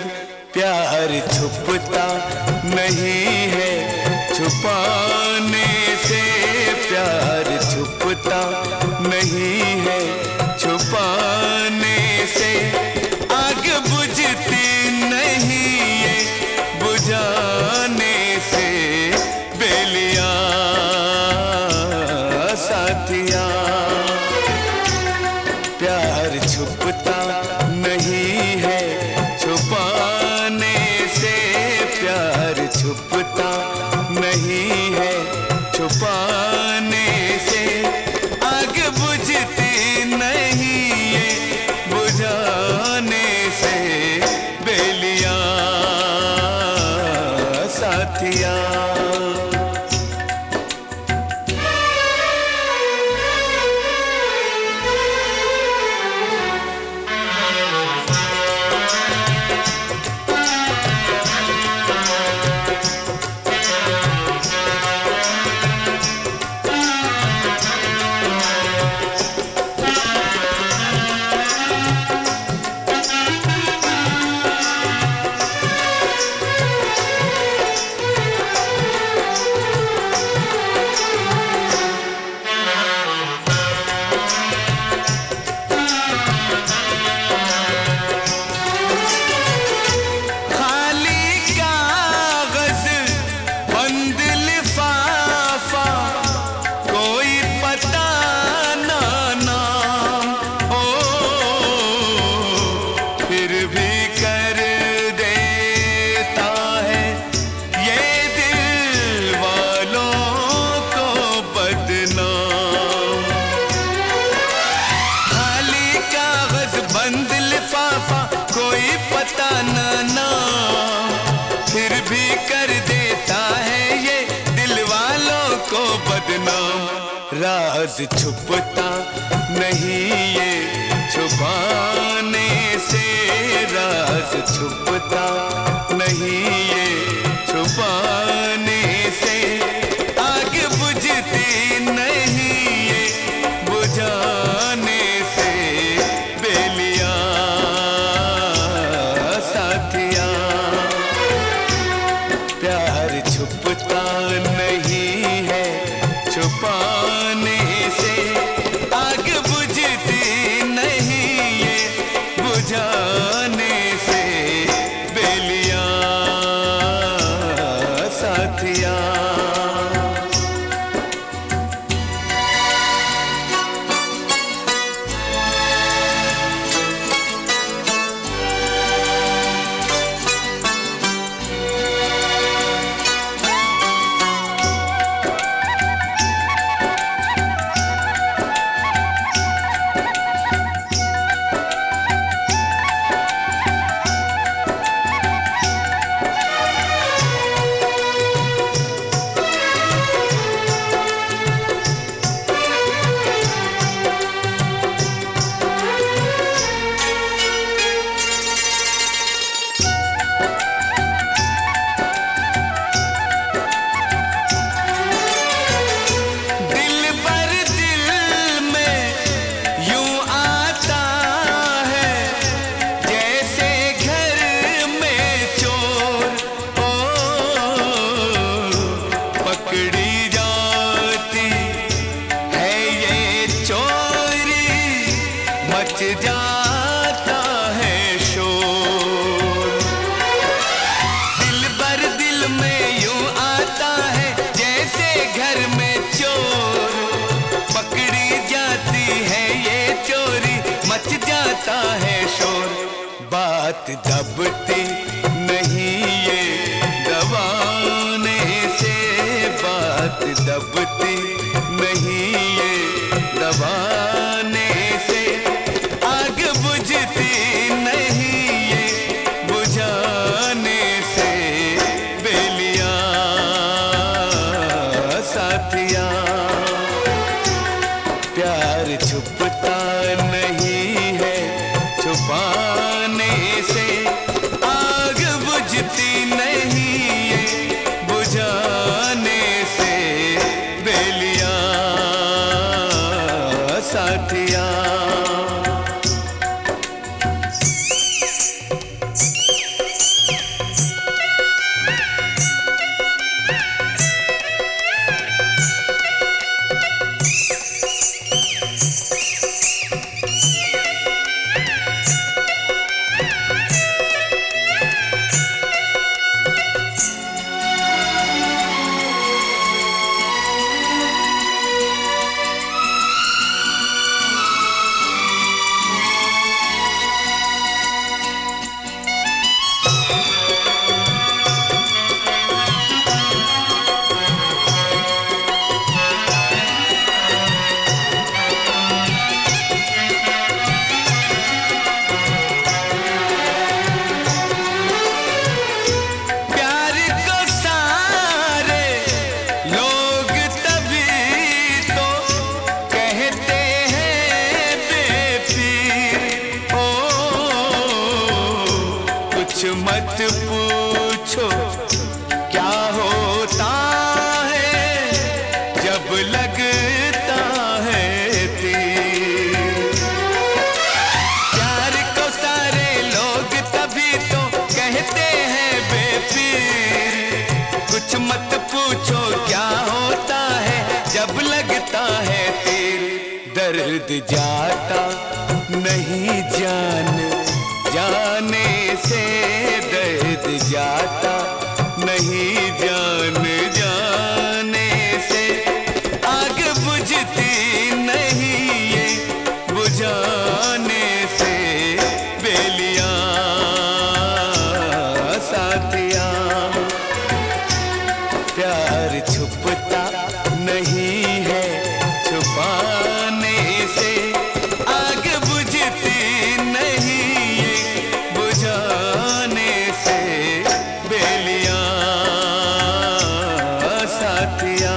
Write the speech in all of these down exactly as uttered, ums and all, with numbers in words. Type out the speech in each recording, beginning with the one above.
प्यार छुपता नहीं है छुपाने से, प्यार छुपता नहीं है छुपाने से, आग बुझती नहीं ये बुझाने से, बेलिया साथिया। प्यार छुपता नहीं है छुपाने से, प्यार छुपता नहीं है छुपाने से, आग बुझती नहीं ये बुझाने से, बेलिया साथिया। कोई पता न नाम, फिर भी कर देता है ये दिल वालों को बदनाम। राज छुपता नहीं ये छुपाने से, राज छुपता नहीं ये छुपाने से, आग बुझती नहीं ये बुझाने से, बेलिया साथिया। प्यार छुपता नहीं है छुपाने से, आग बुझती नहीं ये बुझाने से, बेलिया साथिया। जाता है शोर, दिल भर दिल में यूं आता है जैसे घर में चोर, पकड़ी जाती है ये चोरी मच जाता है शोर। बात दबती नहीं ये दबाने से, बात दबती नहीं ये दबाने से, बुझती नहीं ये बुझाने से, बेलिया साथिया। प्यार छुपता नहीं है छुपाने से, आग बुझती नहीं ये बुझाने से, बेलिया मत पूछो क्या होता है जब लगता है तीर। प्यार को सारे लोग तभी तो कहते हैं बेपीर। कुछ मत पूछो क्या होता है जब लगता है तीर। दर्द जाता नहीं जान जाने से, दर्द जाता नहीं जान जाने से। आग बुझती नहीं ये बुझाने से। बेलियां साथिया प्यार छुपता नहीं है छुपाने से। आग बुझती नहीं ये बुझाने से। बेलियां साथिया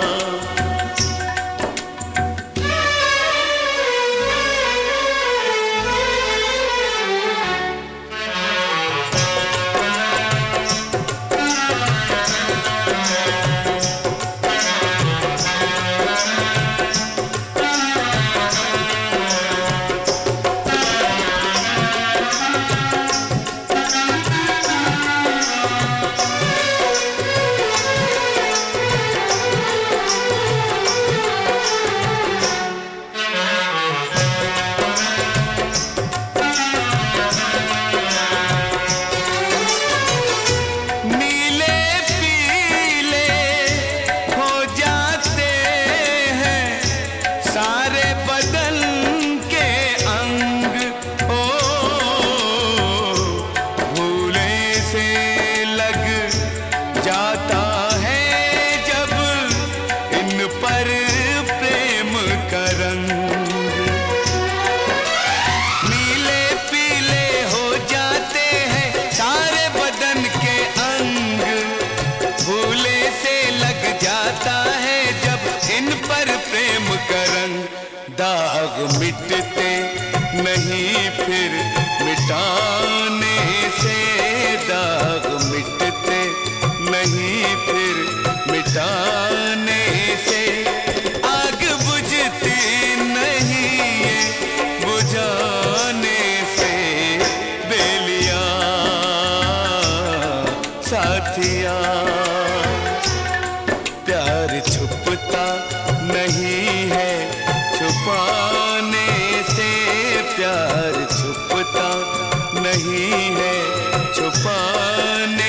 सारे बदन के अंग ओ भूले से लग जाता है जब इन पर प्रेम का रंग। नीले पीले हो जाते हैं सारे बदन के अंग। भूले से लग जाता है जब इन पर प्रेम का रंग। दाग मिटते नहीं फिर मिटाने से। दाग मिटते नहीं फिर मिटाने से। आग बुझती नहीं ये बुझाने से। बेलियां साथिया प्यार छुपता नहीं है छुपाने से। प्यार छुपता नहीं है छुपाने